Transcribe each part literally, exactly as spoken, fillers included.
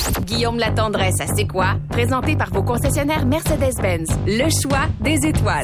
Guillaume Latendresse à C'est quoi? Présenté par vos concessionnaires Mercedes-Benz. Le choix des étoiles.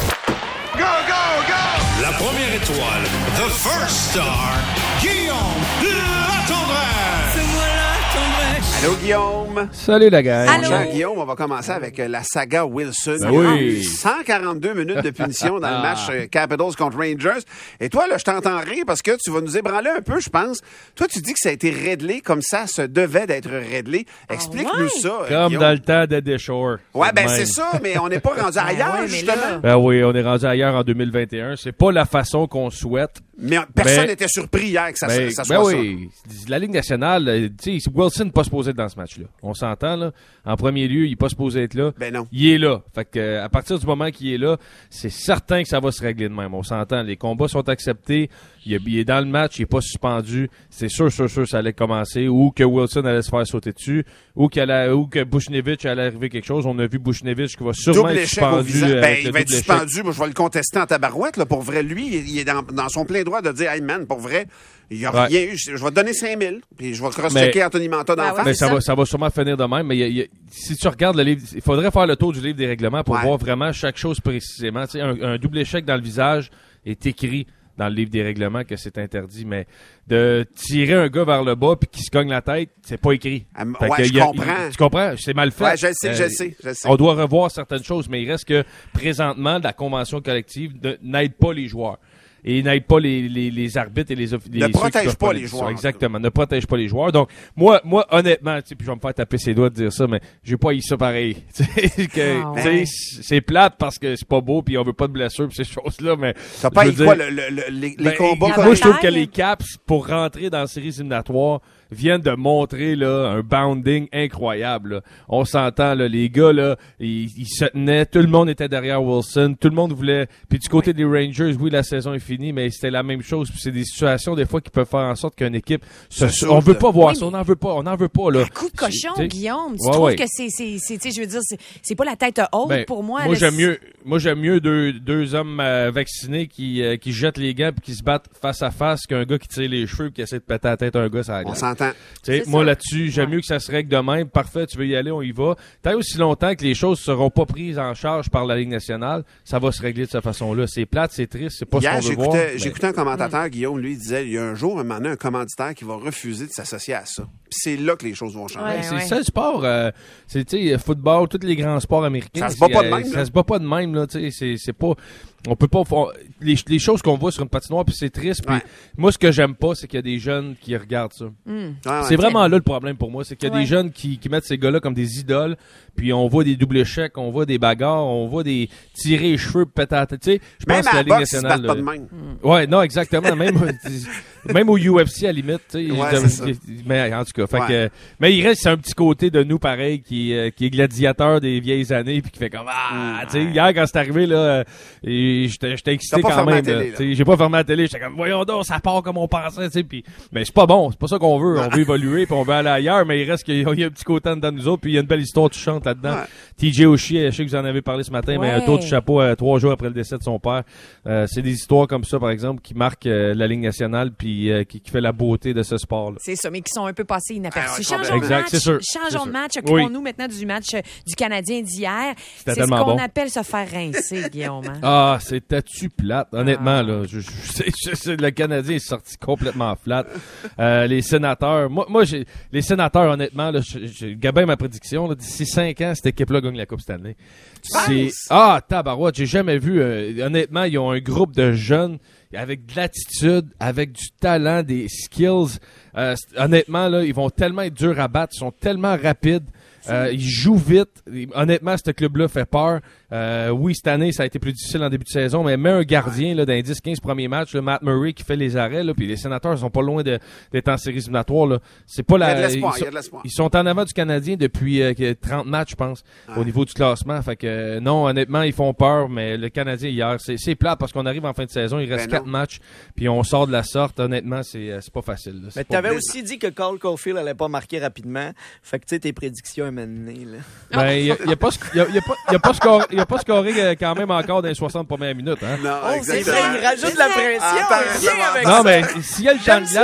Go, go, go! La première étoile, the first star, Guillaume Latendresse. C'est moi Latendresse. Allô, Guillaume. Salut la gang. Allô. Cher Guillaume, on va commencer avec la saga Wilson. Ben oui. cent quarante-deux minutes de punition dans le match Capitals contre Rangers. Et toi, là, je t'entends rire parce que tu vas nous ébranler un peu, je pense. Toi, tu dis que ça a été réglé comme ça se devait d'être réglé. Explique-nous Ah ouais. ça. Comme Guillaume. dans le temps d'Eddie Shore. Ouais, ben de c'est même. ça, mais on n'est pas rendu ailleurs, ouais, mais justement. là- Ben oui, on est rendu ailleurs en deux mille vingt et un. C'est pas la façon qu'on souhaite. Mais personne Ben- n'était surpris hier que ça, Ben, ça ben soit oui, la Ligue nationale, euh, tu sais, Wilson n'est pas supposé être dans ce match-là. On s'entend, là. En premier lieu, il n'est pas supposé être là. Ben non. Il est là. Fait que, euh, à partir du moment qu'il est là, c'est certain que ça va se régler de même. On s'entend. Les combats sont acceptés. Il est, il est dans le match. Il n'est pas suspendu. C'est sûr, sûr, sûr, ça allait commencer. Ou que Wilson allait se faire sauter dessus. Ou, qu'elle a, ou que Buchnevich allait arriver quelque chose. On a vu Buchnevich qui va sûrement Double être échec au suspendu. visage. euh, Ben, avec il le va être double échec. suspendu. Moi, je vais le contester en tabarouette. Là. Pour vrai, lui, il il est dans, dans son plein droit de dire « Hey man, pour vrai, il n'y a Ouais. rien eu. Je vais te donner cinq mille. Puis je vais cross-checker Mais- Anthony Manta d'en Ben ouais. face. Mais c'est ça ça. va, ça va sûrement finir de même. Mais il y a- il y a- si tu regardes le livre, il faudrait faire le tour du livre des règlements pour Ouais. voir vraiment chaque chose précisément. Tu sais, un, un double échec dans le visage est écrit dans le livre des règlements que c'est interdit. Mais de tirer un gars vers le bas puis qu'il se cogne la tête, c'est pas écrit. Ah, Fait ouais, que je il y a- comprends. il- tu comprends? C'est mal fait. Ouais, je le sais, je Euh, le sais, je le sais. On doit revoir certaines choses, mais il reste que présentement, la convention collective ne- n'aide pas les joueurs. Et n'aide pas les, les, les arbitres et les officiers. Ne protège pas les joueurs. Exactement, ne protège pas les joueurs. Donc, moi, moi honnêtement, tu sais, puis je vais me faire taper ses doigts de dire ça, mais j'ai pas eu ça pareil. Tu sais, que, Ah tu sais, ouais. c'est plate parce que c'est pas beau, puis on veut pas de blessures, puis ces choses-là, mais... T'as pas je eu veux quoi, dire- le, le- le- les, les ben, combats? moi, comme- je trouve que Bataille. les Caps, pour rentrer dans la série éliminatoire, viennent de montrer là un bounding incroyable. Là. On s'entend, là, les gars, là, ils, ils se tenaient, tout le monde était derrière Wilson, tout le monde voulait... Puis du côté des Rangers, oui, la saison est finie, mais c'était la même chose. Puis c'est des situations, des fois, qui peuvent faire en sorte qu'une équipe... Se, Se on veut souffle. pas voir Oui, ça, on mais- n'en veut pas, on n'en veut pas, là. Un coup de cochon, Tu sais, Guillaume. Tu ouais, trouves ouais. que c'est, c'est, c'est, tu sais, je veux dire, c'est, c'est pas la tête haute Ben, pour moi. Moi, là, j'aime c'est- mieux, moi, j'aime mieux deux, deux hommes euh, vaccinés qui, euh, qui jettent les gants puis qui se battent face à face qu'un gars qui tire les cheveux et qui essaie de péter la tête à un gars sur la On glace. s'entend. Tu sais, C'est moi, ça. là-dessus, j'aime Ouais. mieux que ça se règle de même. Parfait, tu veux y aller, on y va. Tant aussi longtemps que les choses seront pas prises en charge par la Ligue nationale, ça va se régler de cette façon-là. C'est plate, c'est triste, c'est pas Hier, ce qu'on veut voir. j'écoutais, mais- j'écoutais un commentateur, Guillaume, lui, il disait il y a un jour, un moment donné, un commanditaire qui va refuser de s'associer à ça. Puis c'est là que les choses vont changer. Ouais. Ben, c'est ça le sport. Euh, c'est, tu sais, football, tous les grands sports américains. Ça se bat c'est, pas de euh, même, là. Ça se bat pas de même, là, tu sais. C'est, c'est pas, on peut pas, on- les, les choses qu'on voit sur une patinoire, puis c'est triste. Puis Ouais. moi, ce que j'aime pas, c'est qu'il y a des jeunes qui regardent ça. Hmm. Ouais, ouais. C'est vraiment là le problème pour moi, c'est qu'il y a Ouais. des jeunes qui, qui mettent ces gars-là comme des idoles, puis on voit des doubles échecs, on voit des bagarres, on voit des tirer les cheveux, péter la tête. Tu sais, je Même pense à que la la Ligue boxe, ils se nationale. battent pas de euh, même. Ouais, non, exactement. Même, même au U F C à la limite, tu sais. Ouais, je- c'est ça. mais en tout cas, fait Ouais. que, mais il reste c'est un petit côté de nous pareil qui, euh, qui est gladiateur des vieilles années puis qui fait comme ah, tu sais, Ouais. hier quand c'est arrivé là, euh, et j'étais j'étais excité T'as pas quand fermé la même. télé, là. là. Tu sais, j'ai pas fermé la télé, j'étais comme voyons donc, ça part comme on pensait, tu sais, puis mais c'est pas bon, c'est pas ça qu'on veut, on veut évoluer puis on veut aller ailleurs, mais il reste qu'il y a il y a un petit côté en dedans de nous autres puis il y a une belle histoire touchante là-dedans. Ouais. T J Oshie, je sais que vous en avez parlé ce matin, mais Ouais. un tour du chapeau euh, trois jours après le décès de son père. Euh, c'est des histoires comme ça, par exemple, qui marquent euh, la Ligue nationale puis euh, qui, qui fait la beauté de ce sport-là. C'est ça, mais qui sont un peu passés inaperçus. Ah ouais, Changeons complètement. de Exact, match. c'est sûr, Changeons c'est de sûr. match. Oui. Occupons-nous maintenant du match euh, du Canadien d'hier. C'était C'est ce tellement qu'on bon. appelle se faire rincer, Guillaume. hein. Ah, c'était-tu plate, honnêtement, Ah. là. Je, je, c'est- je- c'est- le Canadien est sorti complètement flat. Euh, les sénateurs, moi, moi j'ai, les sénateurs, honnêtement, là, je- je- Gabin, ma prédiction, là, d'ici cinq ans, cette équipe-là gagne la Coupe Stanley. C'est, penses? ah, tabarouette, j'ai jamais vu, euh, honnêtement, ils ont un groupe de jeunes avec de l'attitude, avec du talent, des skills. Euh, c'est- honnêtement, là, ils vont tellement être durs à battre, ils sont tellement rapides. Euh, ils jouent vite. Honnêtement, ce club-là fait peur. Euh, oui, cette année, ça a été plus difficile en début de saison, mais met un gardien là, dans les dix quinze premiers matchs, là, Matt Murray qui fait les arrêts, là, puis les sénateurs sont pas loin de, d'être en séries éliminatoires. Là. C'est pas Il y a la, de l'espoir, ils, il y a sont, de l'espoir. ils sont en avant du Canadien depuis euh, que trente matchs, je pense, Ouais. au niveau du classement. Fait que euh, non, honnêtement, ils font peur, mais le Canadien hier, c'est, c'est plate parce qu'on arrive en fin de saison, il reste Ben non. quatre matchs, puis on sort de la sorte. Honnêtement, c'est, euh, c'est pas facile. Là. C'est Mais pas t'avais bien. aussi dit que Cole Caulfield allait pas marquer rapidement. Fait que tu sais, tes prédictions à mener, là. Ben, il a, il a pas, sc- il a, il a pas, il a pas scoré, il a pas scoré euh, quand même encore dans les soixante premières minutes, hein. Non, Oh, c'est exactement. vrai, il rajoute de la pression. Ah, Viens avec Non, ça. mais s'il y a le temps de glace,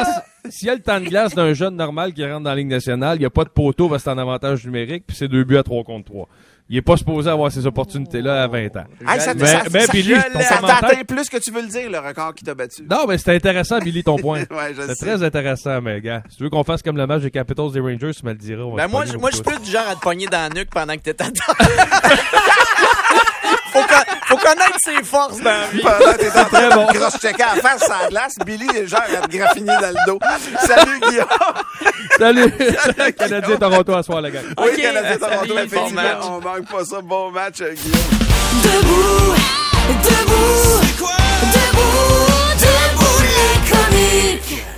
s'il y a le temps de glace d'un jeune normal qui rentre dans la Ligue nationale, il n'y a pas de poteau parce que c'est en avantage numérique, puis c'est deux buts à trois contre trois. Il est pas supposé avoir ces opportunités-là à vingt ans. Hey, ça, mais, ça, mais ça, Billy, ça, ton ça commentaire... t'atteint plus que tu veux le dire, le record qui t'a battu. Non, mais c'était intéressant, Billy, ton point. Ouais, je c'est sais. très intéressant, mais gars. Si tu veux qu'on fasse comme le match des Capitals des Rangers, tu me le diras. Ben moi, je, moi, je suis plus du genre à te pogner dans la nuque pendant que t'es à terre. faut, con- faut connaître ses forces dans la vie. Pendant que t'es en train bon. de cross-checker à faire sa glace, Billy est genre à te graffiner dans le dos. Salut, Guillaume! Salut! Canadien Toronto à soir, la gang. Oui, Ok, Canadien Toronto, salut, effectivement, bon match. on manque pas ça. Bon match, euh, Guillaume. Debout, debout, C'est quoi? debout, debout les comiques.